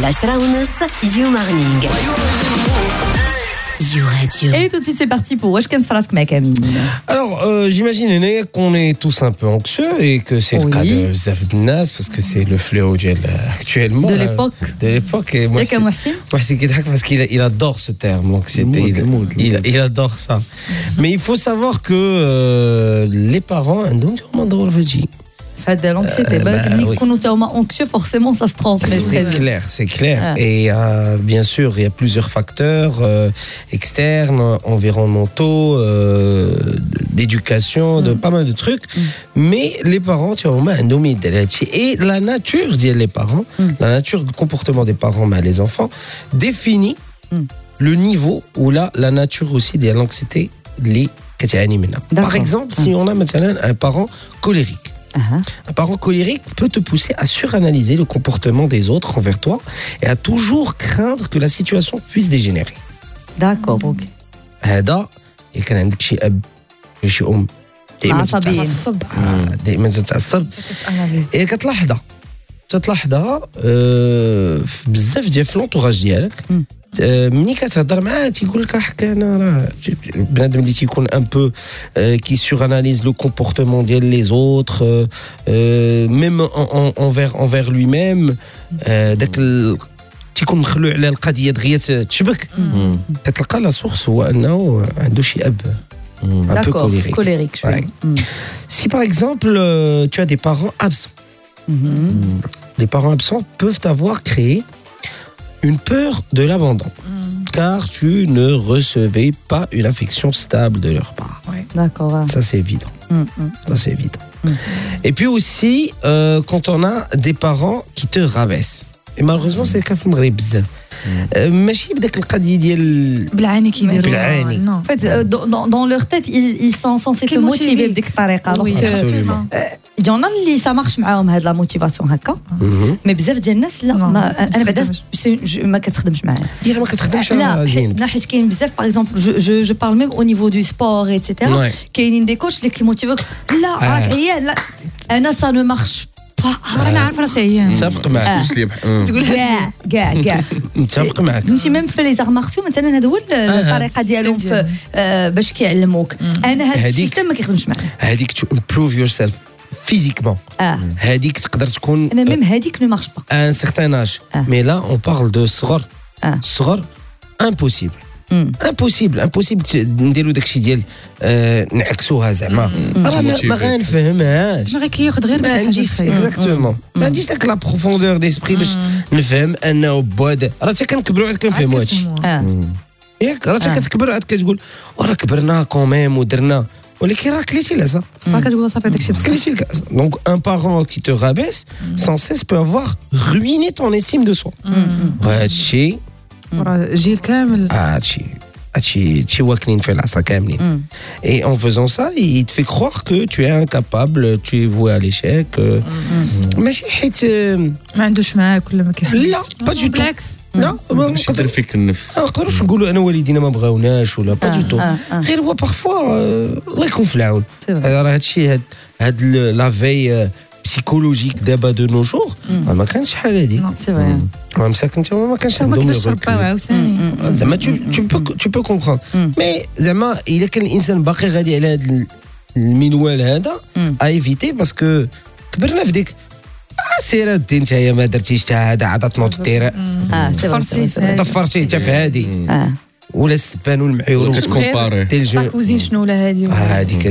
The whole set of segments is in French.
العشرة ونص يو مارنينغ You Radio. Et tout de suite, c'est parti pour Wesh Ken Frasque Makami. Alors, j'imagine qu'on est tous un peu anxieux et que c'est le cas de Zaf Nas parce que c'est le fléau actuellement. De l'époque. De l'époque. Et moi, c'est parce qu'il adore ce terme. L'anxiété, il adore ça. Mais il faut savoir que les parents, l'anxiété, quand on est anxieux, forcément, ça se transmet. C'est clair. Et bien sûr, il y a plusieurs facteurs externes, environnementaux, d'éducation, de pas mal de trucs. Mais les parents, et la nature, disent les parents, la nature du comportement des parents, mais les enfants, définit le niveau où là, la nature aussi de l'anxiété, par exemple, si on a maintenant un parent colérique. Un parent colérique peut te pousser à suranalyser le comportement des autres envers toi et à toujours craindre que la situation puisse dégénérer. D'accord, ok. هذا كان عندك شي اب شي ام دائما تتعصب كتلاحظها بزاف ديال في لونطوراج ديالك ملي كتهضر معاه تيقول لك حكا انا راه بنادم اللي تيكون ان بو كي سوراناليز لو كومبورتمون ديال لي زوتر ميم envers lui-même داك تيكون مخلوع على القضيه دغيا تشبك كتلقى لا سورس هو انه عنده شي اب un peu colérique. Si par exemple tu as des parents absents, les parents absents peuvent avoir créé une peur de l'abandon, car tu ne recevais pas une affection stable de leur part. D'accord. Ça c'est évident. Et puis aussi quand on a des parents qui te rabaissent. Et malheureusement c'est le cas في المغرب بزاف. ماشي بداك القضيه ديال بالعاني كيديروا بالعاني. En fait, dans leur tête, ils sont censés te motiver بديك الطريقه. Absolument. Il y en a اللي ça marche معاهم هاد لا موتيفاسيون هكا مي بزاف ديال الناس لا انا بعدا ما كتخدمش معايا ما كتخدمش زين لا حيت كاين بزاف باغ اكزومبل جو بارل ميم او نيفو دو سبور ايتترا كاينين دي كوتش اللي كيموتيفوك لا راك عيان لا انا سا نو مارش انا عارفه راسي عيان متفق معك تقول كاع متفق معك فهمتي ميم في لي زار مارسيو مثلا هذا هو الطريقه ديالهم باش كيعلموك انا هذا السيستم ما كيخدمش معايا هذيك تو امبروف يور سيلف فيزيكمون هذيك تقدر تكون انا ميم هذيك نو مارش با ان سيغتان اج مي لا اون بارل دو صغر امبوسيبل نديرو داكشي ديال نعكسوها زعما راه ما غنفهمهاش ما كياخذ غير ما عنديش اكزاكتومون ما عنديش داك لا بروفوندور ديسبري باش نفهم انه بود راه حتى كنكبروا عاد كنفهموا هادشي ياك راه حتى كتكبر عاد كتقول وراه كبرنا كوميم ودرنا ولكن راه كليتي العصا صافي كتقول صافي داكشي بصح كليتي الكاس دونك ان بارون كي te rabaisse sans cesse peut avoir ruiné ton estime de soi وهادشي راه جيل كامل هادشي واكلين في العصا كاملين et en faisant ça il te fait croire que tu es incapable tu es voué à l'échec ماشي حيت ما عندوش معاك ولا ما كيحبش لا با دو تو بالعكس لا ماشي يدير فيك النفس ما نقدروش نقولوا انا والدينا ما بغاوناش ولا با دو تو غير هو بارفوا الله يكون في العون راه هادشي هاد لا في psychologique دابا دو نو جور ما كانش شحال هادي سي فري مساكن انت ما كانش عندهم زعما tu peux comprendre مي زعما الا كان الانسان باقي غادي على هذا المنوال هذا ايفيتي باسكو كبرنا في ديك سير انت نتايا ما درتيش حتى هذا عاد تنوض دير ضفرتي حتى في هذه ولا السبان والمعيور كتكومباري كوزين شنو ولا هذه هذيك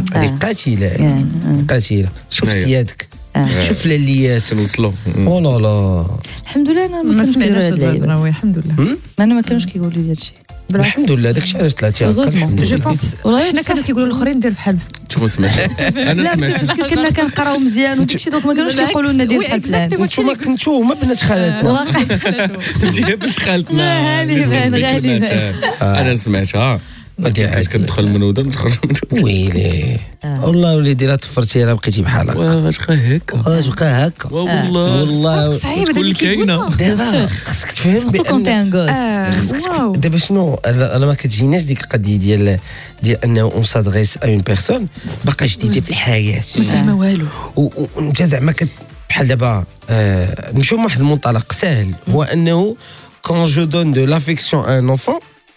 قاتله شوف سيادك شوف لليات نوصلوا او لا لا الحمد لله انا ما كنتش كندير هاد اللعيبات الحمد لله انا ما كانوش كيقولوا لي هادشي الحمد لله داكشي علاش طلعتي هكا جو بونس والله حنا كانوا كيقولوا الاخرين دير بحال شوفوا سمعت انا سمعت باسكو كنا كنقراو مزيان وداكشي دوك ما كانوش كيقولوا لنا دير بحال فلان نتوما كنتو هما بنات خالاتنا انت بنت خالتنا غالبا انا سمعتها كنت كندخل من ودن تخرج من ودن ويلي والله وليدي لا طفرتي راه بقيتي بحال هكا واش بقى هكا والله صعيبه تكون كاينه دابا خصك تفهم سورتو كونت ان غوس دابا شنو انا ما كتجيناش ديك القضيه ديال انه اون سادريس ا اون بيرسون باقا جديده في الحياه ما فاهمه والو وانت زعما بحال دابا نمشيو من واحد المنطلق سهل هو انه quand je donne de l'affection à un enfant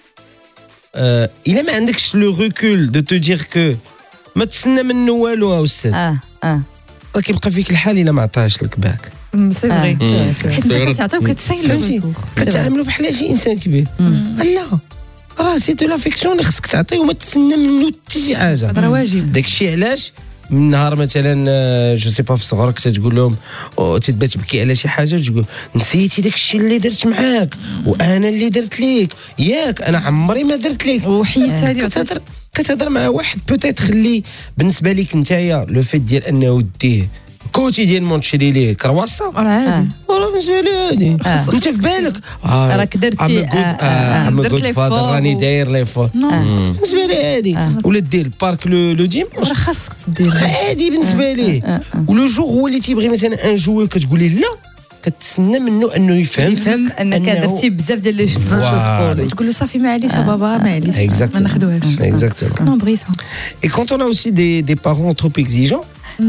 il ما عندكش لو recul de te dire que ما تسنى منه والو استاذ راه كيبقى فيك الحال الا ما عطاهاش لك باك سي فري حيت انت كتعطيو كتسين فهمتي كتعاملوا بحال شي انسان كبير لا راه سي دو لافيكسيون اللي خصك تعطيه وما تسنى منه حتى شي حاجه راه واجب داكشي علاش من نهار مثلا جو سي با في صغرك تتقول لهم تتبات تبكي على شي حاجه وتقول نسيتي داكشي اللي درت معاك وانا اللي درت ليك ياك انا عمري ما درت ليك وحيت هذه كتهضر مع واحد بوتيت خلي بالنسبه ليك نتايا لو فيت ديال انه ديه كوتيديانمون تشري ليه كرواسه راه عادي راه بالنسبه لي عادي انت في بالك راك درتي درت لي فور راني داير لي فور بالنسبه لي عادي ولا دير البارك لو ديمونش راه خاصك تدير عادي بالنسبه ليه ولو جور هو اللي تيبغي مثلا ان جوي كتقولي لا كتسنى منه انه يفهم انك درتي بزاف ديال لي شوز تقول له صافي معليش بابا معليش ما ناخذوهاش exactement نو بغيتها et quand on a aussi des parents trop exigeants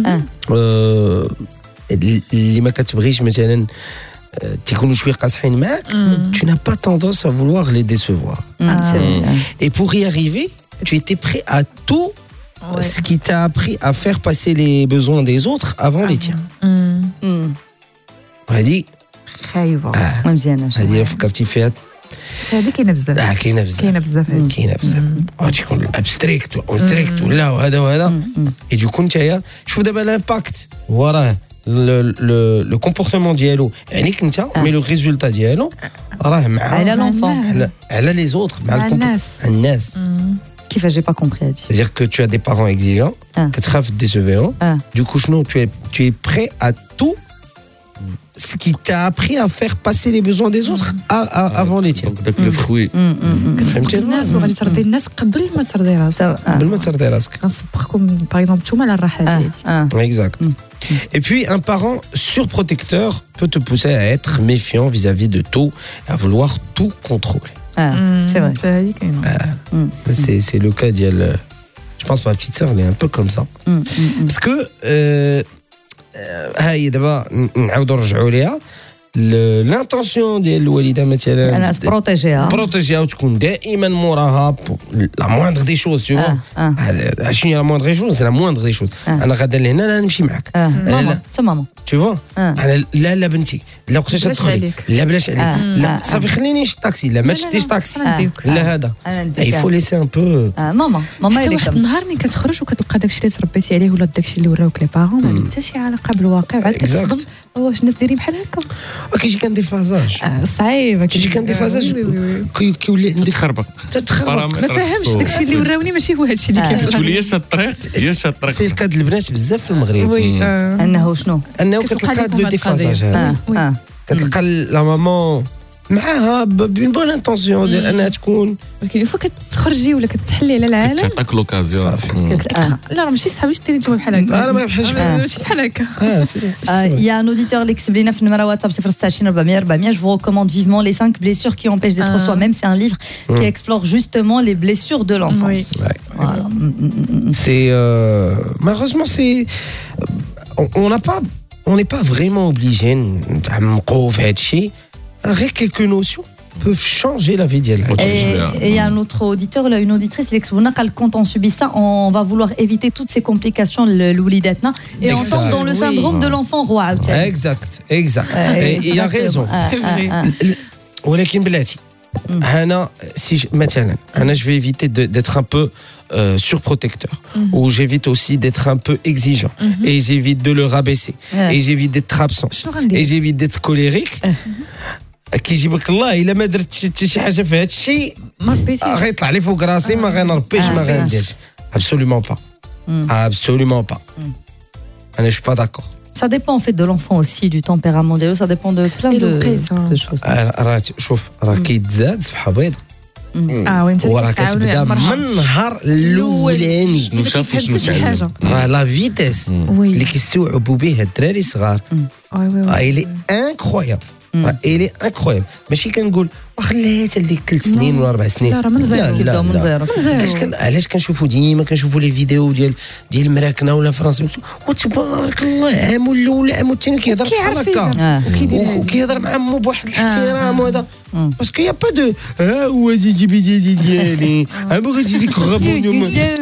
اللي ما كتبغيش مثلا تيكونوا شويه قاصحين معاك tu n'as pas tendance à vouloir les décevoir et pour y arriver tu étais prêt à tout ce qui t'a appris à faire passer les besoins des autres avant les tiens هذه خايبه ما مزياناش هذه فكرتي فيها هذه كاينه بزاف كاينه بزاف تيكون ابستريكت ولا وهذا et du coup نتايا شوف دابا لامباكت هو راه لو كومبورتمون ديالو عليك انت مي لو ريزولتا ديالو راه مع على لونفون على لي زوتر مع الناس كيفاش جي با كومبري هادي c'est-à-dire que tu as des parents exigeants كتخاف ديسوفيهم du coup شنو tu es prêt à tout ce qui t'a appris à faire passer les besoins des autres avant les tiens. Donc داك لو فروي فهمتي الناس وغادي ترضي الناس قبل ما ترضي راسك قبل ما ترضي راسك غنصبقكم باغ اكزومبل نتوما على الراحه ديالي exact et puis un parent surprotecteur peut te pousser à être méfiant vis-à-vis de tout et à vouloir tout contrôler c'est vrai هذه كاينه c'est le cas ديال je pense que ma petite sœur elle est un peu comme ça parce que هاي دابا نعاودوا نرجعوا ليها الانتونسيون ديال الوالده مثلا انا بروتيجيها وتكون دائما موراها لا موندغ دي شوز تو فوا شنو هي لا موندغ دي شوز لا موندغ دي شوز انا غادا لهنا لا نمشي معاك ماما تماما تو فوا انا لا بنتي لا وقتاش تدخلي لا بلاش عليك لا صافي خليني نشد طاكسي لا ما تشديش طاكسي لا هذا يفو ليسي ان بو ماما حتى واحد النهار ملي كتخرج وكتلقى داكشي اللي تربيتي عليه ولا داكشي اللي وراوك لي بارون ما عنده حتى شي علاقه بالواقع وعاد كتصدم واش الناس دايرين بحال هكا كيجي كان دي فازاج صعيبه كيجي كان دي فازاج كيولي عندك تخربق ما فاهمش داكشي اللي وراوني ماشي هو هادشي اللي كاين تقول لي يا الطريق سي الكاد البنات بزاف في المغرب انه شنو انه كتلقى هاد لو ديفازاج هذا كتلقى لا ماما معاها بون بون انتونسيون ديال انها تكون ولكن فوا كتخرجي ولا كتحلي على العالم تعطيك لوكازيون لا راه ماشي صحابي ديري نتوما بحال هكا انا ما بحالش ماشي بحال هكا Il y a un auditeur اللي كتب لينا في النمره واتساب 026 400 je vous recommande vivement les 5 blessures qui empêchent d'être soi-même c'est un livre qui explore justement les blessures de l'enfance voilà. C'est malheureusement c'est on n'est pas vraiment obligé نتعمقوا في هذا الشيء غير quelques notions peuvent changer la vie d'elle. Et il y a un autre auditeur, là, une auditrice, quand on subit ça, on va vouloir éviter toutes ces complications, l'oulidatna, et on tombe dans le syndrome de l'enfant roi. Exact. Et il a raison. ولكن بلاتي أنا si مثلا أنا je vais éviter d'être un peu surprotecteur ou j'évite aussi d'être un peu exigeant et j'évite de le rabaisser et j'évite d'être absent et j'évite d'être colérique كيجيبك الله الا ما درت شي حاجه في هذا الشيء غيطلع لي فوق راسي ما غنربيش ما غنديرش absolument pas انا je suis pas d'accord. Ça dépend en fait de l'enfant aussi, du tempérament d'elle, ça dépend de plein de choses. راه شوف راه كيتزاد صفحه بيضاء وانت وراه كتبدا من النهار الاولاني نشوف شي حاجه راه لا فيتيس اللي كيستوعبوا به الدراري الصغار اي لي انكرويابل il est incroyable ماشي كنقول وخليها حتى لديك 3 سنين ولا 4 سنين لا راه من زيرو كيبداو من زيرو علاش كنشوفوا ديما كنشوفوا لي فيديو ديال المراكنه ولا فرنسا وتبارك الله عام الاول عام الثاني كيهضر بحال هكا وكيهضر مع مو بواحد الاحترام وهذا باسكو يا با دو هو جي بي ديالي بغيتي ديك الرابونيون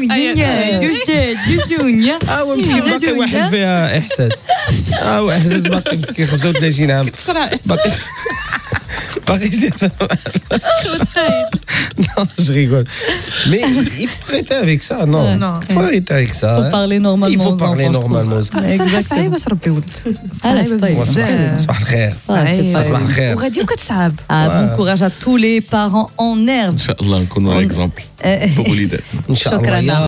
هو مسكين باقي واحد فيها احساس هو احساس باقي مسكين 35 عام باقي Non, je rigole. Mais il faut arrêter avec ça, non. Il faut arrêter avec ça. Il faut parler normalement. Il faut parler normalement. صراحه صعيبه تربي ولد صعيبه بزاف صباح الخير. صعيبه صباح الخير. وغادي وكتصعب Bon courage à tous les parents en herbe. ان شاء الله نكونوا اكزامبل بوليدات ان شاء الله. شكرا.